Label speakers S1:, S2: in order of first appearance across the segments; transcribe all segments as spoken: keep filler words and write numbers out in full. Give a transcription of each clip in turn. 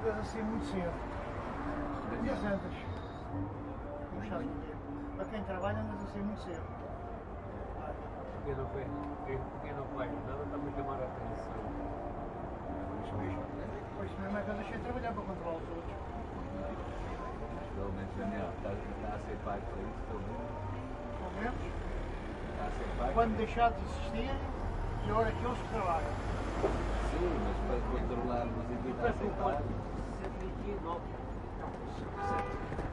S1: andas assim muito cedo. E as andas? Puxar aqui. Para quem trabalha andas assim muito cedo.
S2: Porque não foi, porque não faz nada, está a chamar a atenção.
S1: Pois mesmo é que eu deixei de trabalhar para controlar os outros.
S3: Pelo menos, Daniel, está, está a ser pago para isso, pelo menos.
S1: Pelo menos.
S3: Está a ser pago.
S1: Quando deixar de existir, pior aqueles que trabalham.
S3: Sim, mas para controlarmos e evitar ser pago.
S2: cento e vinte e nove.
S1: Não, sessenta e sete.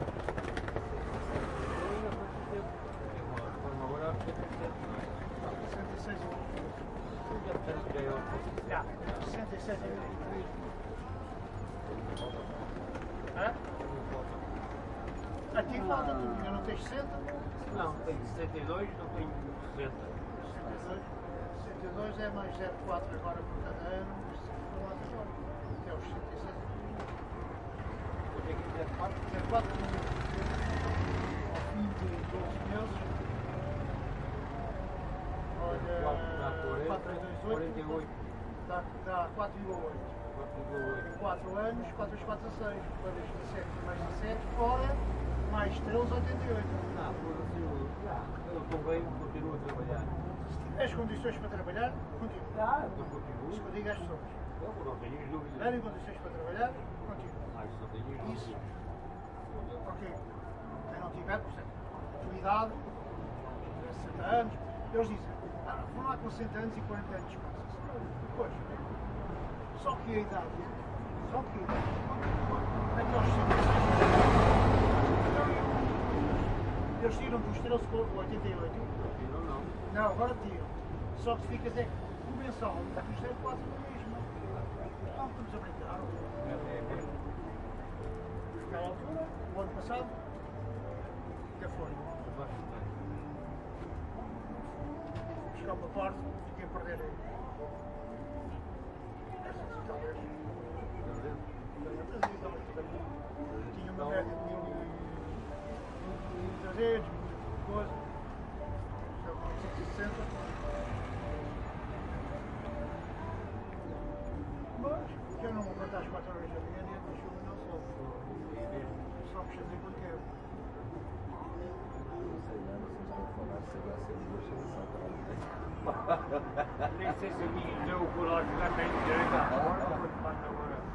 S2: Agora
S1: sessenta e seis e
S2: já
S1: sessenta e sete e vinte e três. Hã? A ti falta tudo, ainda não tens sessenta?
S2: Não, tenho sessenta e dois, não tenho sessenta.
S1: sessenta e dois. sessenta e dois é mais zero vírgula quatro agora por cada ano, mas sessenta e quatro agora. Até aos sessenta e sete.
S2: Quanto é que é zero vírgula quatro?
S1: zero vírgula quatro ao fim de doze meses. Olha, quatro vezes
S2: quarenta e oito.
S1: dá, dá quatro vírgula oito. quatro anos, quatro vezes quatro, dezasseis. quatro vezes dezassete mais dezassete, fora, mais treze, oitenta e oito.
S2: Não, por assim, eu estou bem, continuo a trabalhar.
S1: Se tiveres condições para trabalhar, continua.
S2: Ah, eu continuo.
S1: Isso que eu digo às pessoas.
S2: Eu não tenho dúvidas.
S1: Se tiverem condições para trabalhar, continua.
S2: Mas só tenho dúvidas.
S1: Isso. Ok. Quem não tiver, por exemplo, atividade, sessenta anos, eles dizem, ah, vão lá com sessenta anos e quarenta anos de descanso. Pois, só que a idade, só que a idade, até aos sessenta e seis, eles tiram dos treze para oitenta e oito.
S2: Não, não.
S1: Não, agora tiram. Só que ficas é o mensal, os zero vírgula quatro no mesmo. Não, estamos a brincar. Naquela altura, o ano passado, que foi? Buscar uma parte, fiquei a perder aí. Talvez. Tinha uma média de mil e trezentos, coisa. seiscentos e sessenta. Mas, que eu não vou contar as quatro horas da manhã, nem a chuva não soube. Só que fazer quando quero.
S3: Não sei lá, vocês estão a falar se vai ser uma solução para
S2: Nem sei se a mim deu coragem, já tenho direito à porta, quando passa agora.